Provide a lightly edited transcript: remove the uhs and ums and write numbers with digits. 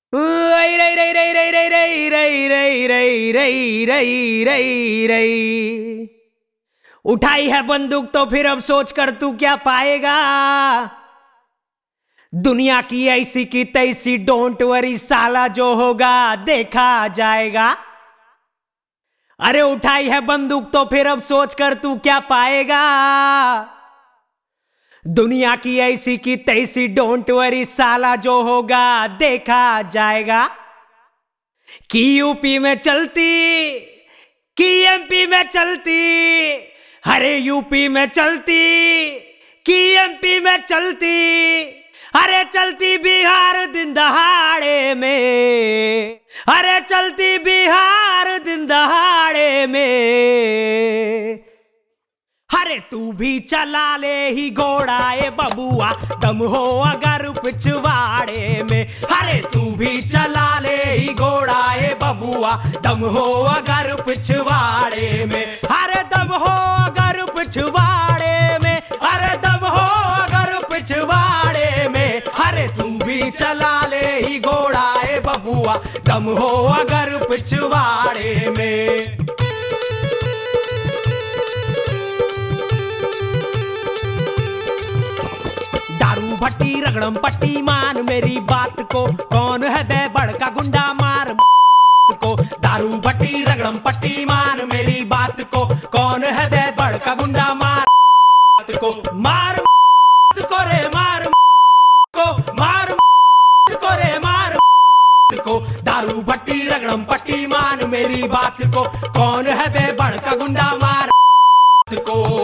रई रई रई रई रई रई रई रई रई रई रई रई रई। उठाई है बंदूक तो फिर अब सोच कर तू क्या पाएगा। दुनिया की ऐसी की तैसी डोंट वरी साला, जो होगा देखा जाएगा। अरे उठाई है बंदूक तो फिर अब सोच कर तू क्या पाएगा। दुनिया की ऐसी की तैसी डोंट वरी साला, जो होगा देखा जाएगा। कि यूपी में चलती, कि एमपी में चलती, अरे यूपी में चलती, कि एमपी में चलती, अरे चलती बिहार दिन दहाड़े में, अरे चलती बिहार दिन दहाड़े में। अरे तू भी चला ले ही घोड़ा ए बबुआ, दम हो अगर पिछवाड़े में। अरे तू भी चला ले ही घोड़ा ए बबुआ, दम हो अगर पिछवाड़े में। अरे दम हो अगर पिछवाड़े में, अरे दम हो अगर पिछवाड़े में। अरे तू भी चला ले ही घोड़ा ए बबुआ, दम हो अगर पिछवाड़े में। दारू भट्टी रगड़म पट्टी, मान मेरी बात को, कौन है बे बड़का गुंडा मार को। दारू भट्टी रगड़म पट्टी, मान मेरी बात को, कौन है बे बड़का गुंडा मार को। मार को रे मार को, मार को रे मार को। दारू भट्टी रगड़म पट्टी, मान मेरी बात को, कौन है बे बड़का गुंडा मार को।